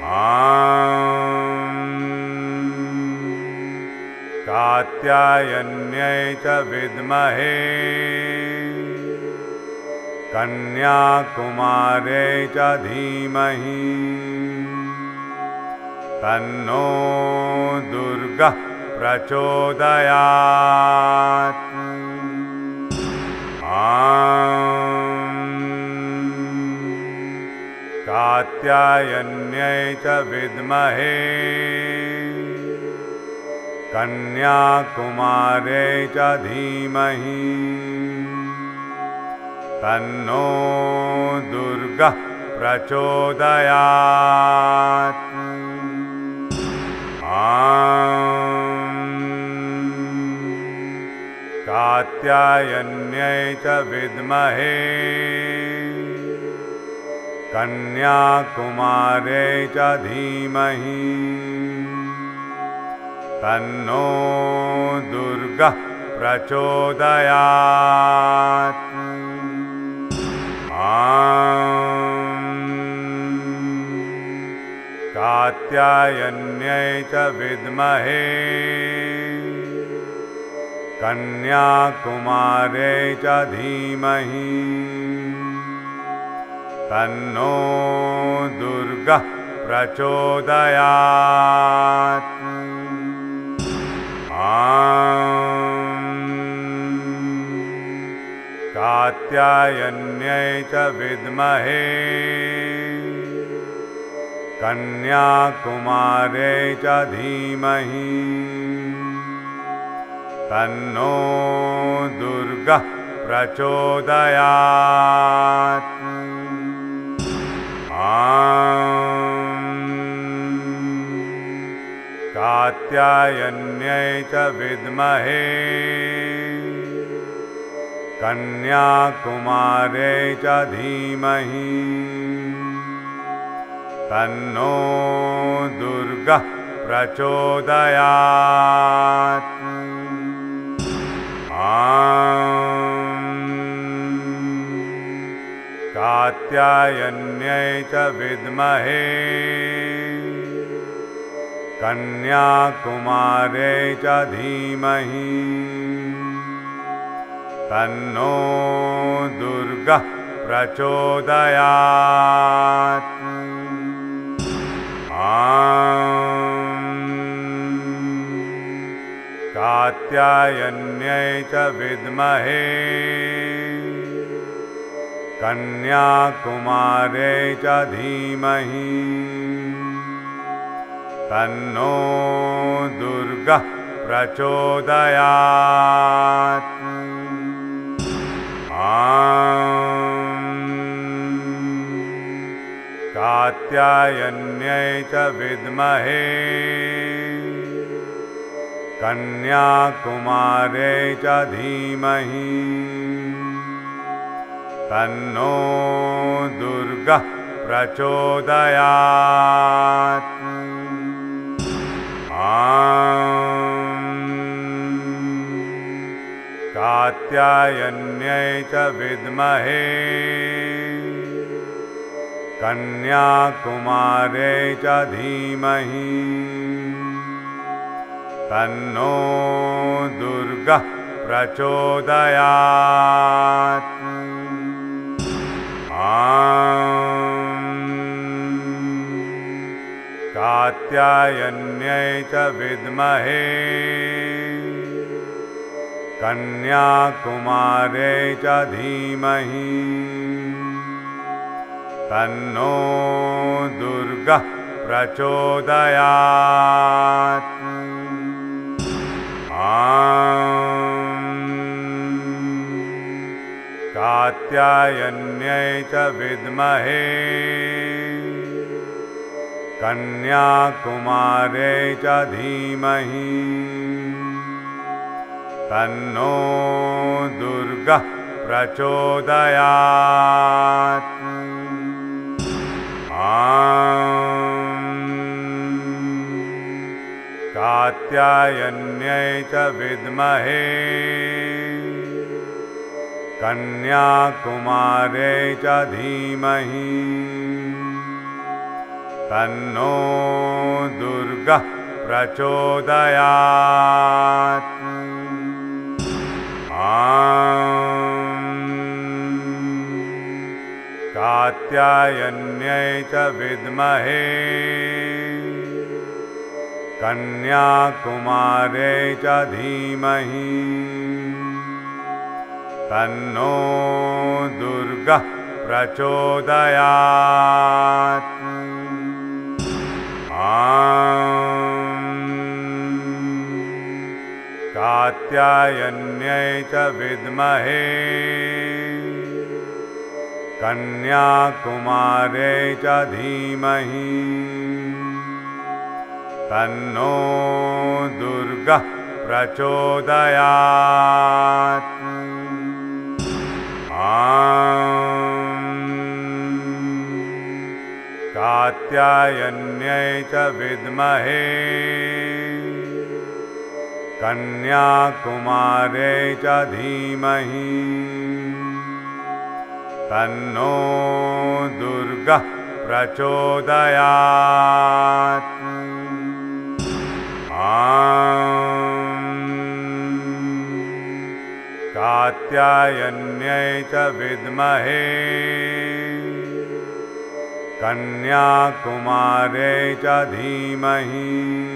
कात्यायन्यै च विद्महे कन्याकुमार्यै च धीमहि तन्नो दुर्गा प्रचोदयात्। कात्यायन्यै च विद्महे कन्याकुमार्यै च धीमहि तन्नो दुर्गा प्रचोदयात्। कात्यायन्यै च विद्महे कन्याकुमार्यै च धीमहि तन्नो दुर्गा प्रचोदयात्। कात्यायन्यै च विद्महे कन्याकुमार्यै च धीमहि तन्नो दुर्गा प्रचोदयात्। कात्यायन्यै च विद्महे कन्याकुमार्यै च धीमहि तन्नो दुर्गा प्रचोदयात्। कात्यायन्यै च विद्महे कन्याकुमार्यै च धीमहि तन्नो दुर्गा प्रचोदयात्। कात्यायन्यै च विद्महे कन्याकुमार्यै च धीमहि तन्नो दुर्गा प्रचोदयात्। कात्यायन्यै च विद्महे कन्याकुमार्यै च धीमहि तन्नो दुर्गा प्रचोदयात्। कात्यायन्यै च विद्महे कन्याकुमार्यै च धीमहि तन्नो दुर्गा प्रचोदयात्। कात्यायन्यै च विद्महे कन्याकुमार्यै च धीमहि तन्नो दुर्गा प्रचोदयात्। कात्यायन्यै च विद्महे कन्याकुमार्यै च धीमहि तन्नो दुर्गा प्रचोदयात्। कात्यायन्यै च विद्महे कन्याकुमार्यै च धीमहि तन्नो दुर्गा प्रचोदयात्। कात्यायन्यै च विद्महे कन्याकुमार्यै च धीमहि तन्नो दुर्गः प्रचोदयात्। कात्यायन्यै च विद्महे कन्याकुमार्यै च धीमहि तन्नो दुर्गः प्रचोदयात्। कात्यायन्यै च विद्महे कन्याकुमार्यै च धीमहि तन्नो दुर्गः प्रचोदयात्। कात्यायन्यै च विद्महे कन्याकुमार्यै च धीमहि तन्नो दुर्गः प्रचोदयात्। कात्यायन्यै च विद्महे कन्याकुमार्यै च धीमहि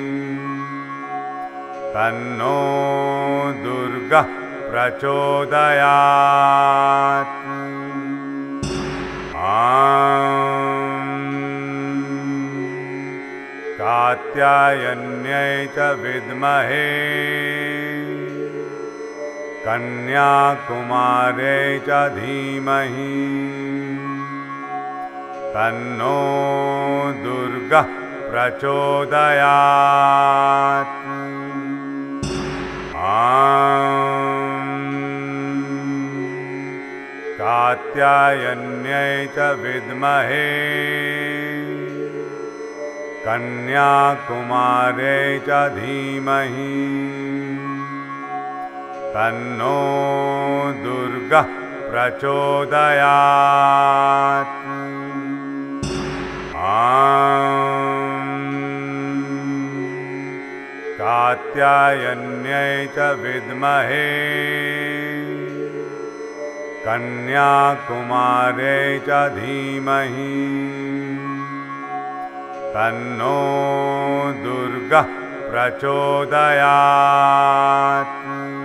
तन्नो दुर्गः प्रचोदयात्। कात्यायन्यै च विद्महे कन्याकुमार्यै च धीमहि तन्नो दुर्गः प्रचोदयात्। कात्यायन्यै च विद्महे कन्याकुमार्यै च धीमहि तन्नो दुर्गः प्रचोदयात्। कात्यायन्यै च विद्महे कन्याकुमार्यै च धीमहि तन्नो दुर्गः प्रचोदयात्।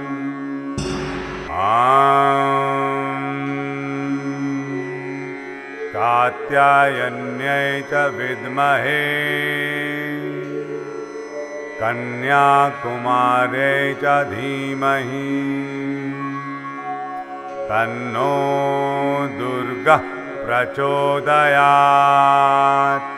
कात्यायन्यै च विद्महे कन्याकुमार्यै च धीमहि तन्नो दुर्गः प्रचोदयात्।